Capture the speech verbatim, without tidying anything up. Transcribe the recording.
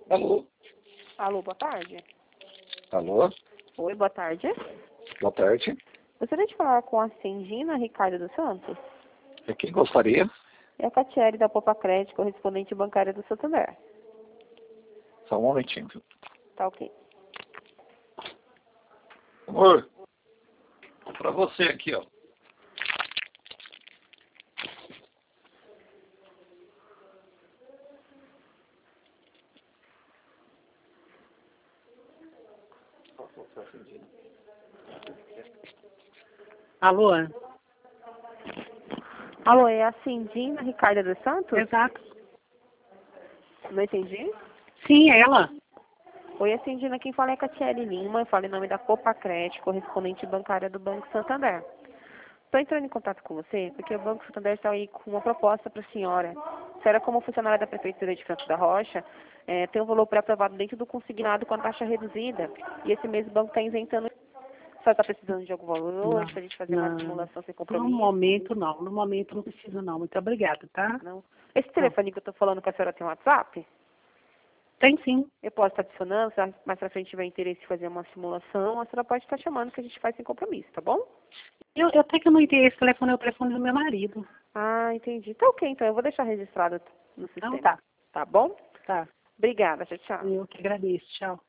Alô? Alô, boa tarde. Alô? Oi, boa tarde. Boa tarde. Gostaria de falar com a Cindina Ricardo dos Santos. É quem gostaria? É a Catiele da Popa Crédito, correspondente bancária do Santander. Só um momentinho. viu? Tá ok. Amor, pra você aqui, ó. Alô? Alô, é a Cindina Ricardo dos Santos? Exato. Não entendi? Sim, ela. Oi, a Cindina, quem fala é a Catiele Lima, eu falo em nome da Popa Crédito, correspondente bancária do Banco Santander. Estou entrando em contato com você porque o Banco Santander está aí com uma proposta para a senhora. A senhora, como funcionária da Prefeitura de Franco da Rocha, é, tem um valor pré-aprovado dentro do consignado com a taxa reduzida. E esse mês o banco está isentando. A senhora está precisando de algum valor para a gente fazer uma não. simulação sem No compromisso? momento, não. No momento, não preciso, não. Muito obrigada, tá? Não. Esse telefone que eu estou falando com a senhora tem WhatsApp? Tem sim. Eu posso estar adicionando, se mais pra frente tiver interesse em fazer uma simulação, a senhora pode estar chamando que a gente faz sem compromisso, tá bom? Eu, eu até que eu não entendi. Esse telefone é o telefone do meu marido. Ah, entendi. Tá ok, então eu vou deixar registrado no sistema. Então tá. Tá bom? Tá. Obrigada, tchau, tchau. Eu que agradeço. Tchau.